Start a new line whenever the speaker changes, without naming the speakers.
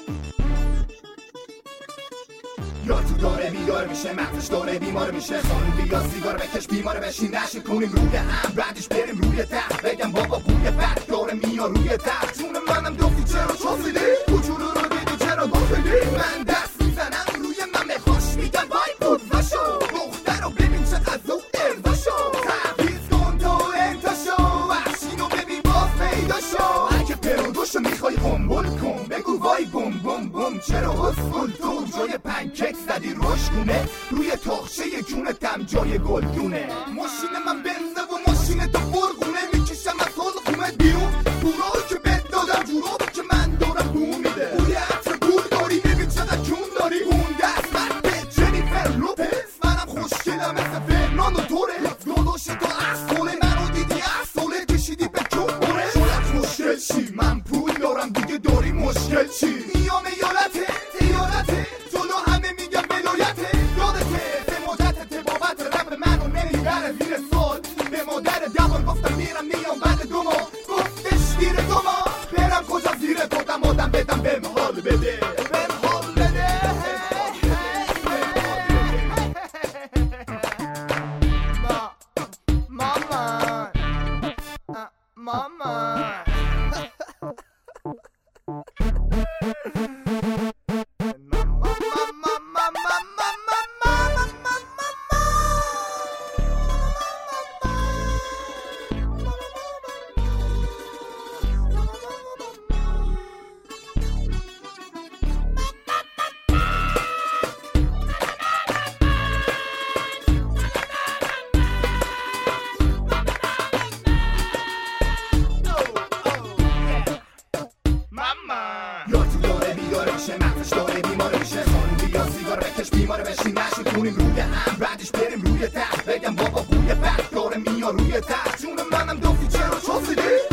یا تو داره بیدار میشه، مغزش داره بیمار میشه. خانم بیا سیگار بکش، بیمار بشین نشه کنیم روی هم، بعدش بریم روی تخت بگم بابا بوی بد داره میاد روی تخت. جون منم گفتی چرا چوفیدی کوچولو رو دیدی چرا گفتی من دست میزنم روی من خوش میگم وای بود وشو دختر رو ببین چقدر زود ارداشو تعویض کن تو انتشو وحشینو ببین باز پیدا شو. اگه پرودوشو میخوای قنبل کن بگو وای بوم بوم بوم چرا اسکل تو جای پنکیک زدی روشگونه روی تاخچه جونتم جای گلدونه. ماشین من بنزه و ماشین تو فرغونه میکشم از حلقومت بیرون بورا که بد دادم جورا که من دارم بو میده بوی عطر گول داری ببین چقدر کون داری اون دست مرد جنیفر لوپز منم خوشگلم مثل فرناندو تورز داداش تو اصوله منو دیدی اصوله کشیدی به کمبره شاید خوشگل چی من پول دارم دیگه داری مشکل چی میام ایالته جلو همه میگم ولایته یادته به مدت بابت رب منو نمیبره زیر سال به مادر دوان گفتم میرم میام بعد 2 ماه گفتش زیر 2 ماه برم کجا زیر تو دمادم بدم بهم حال بده مامان یا تو داره بیدار میشه مغزش داره بیمار میشه. خانم بیا سیگار بکش بیمار بشین نشه کنیم روی هم، بعدش بریم روی تخت بگم بابا بوی بد داره میاد روی تخت. جون منم گفتی چرا چوفیدی